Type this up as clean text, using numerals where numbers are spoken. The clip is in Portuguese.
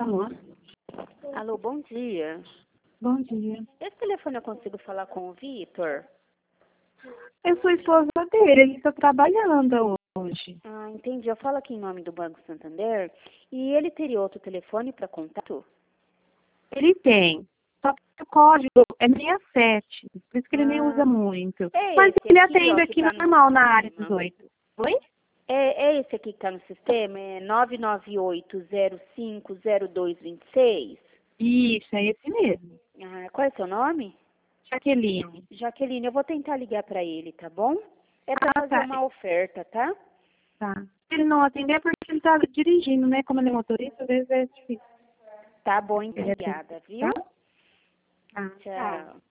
Alô? Alô, bom dia. Bom dia. Esse telefone eu consigo falar com o Vitor? Eu sou esposa dele, ele está trabalhando hoje. Ah, entendi. Eu falo aqui em nome do Banco Santander. E ele teria outro telefone para contato? Ele tem, só que o código é 67, por isso que ele nem usa Ah, muito. é Mas esse ele aqui, ó, atende que aqui tá no normal na área sistema. 18. Oi? É esse aqui que está no sistema? É 998050226? Isso, é esse mesmo. Ah, qual é seu nome? Jaqueline. Jaqueline, eu vou tentar ligar para ele, tá bom? É para fazer Tá. uma oferta, tá? Tá. Se ele não atender é porque ele está dirigindo, né? Como ele é motorista, às vezes é difícil. Tá bom, Ele atende, obrigada, tá? viu? Tá. Tchau.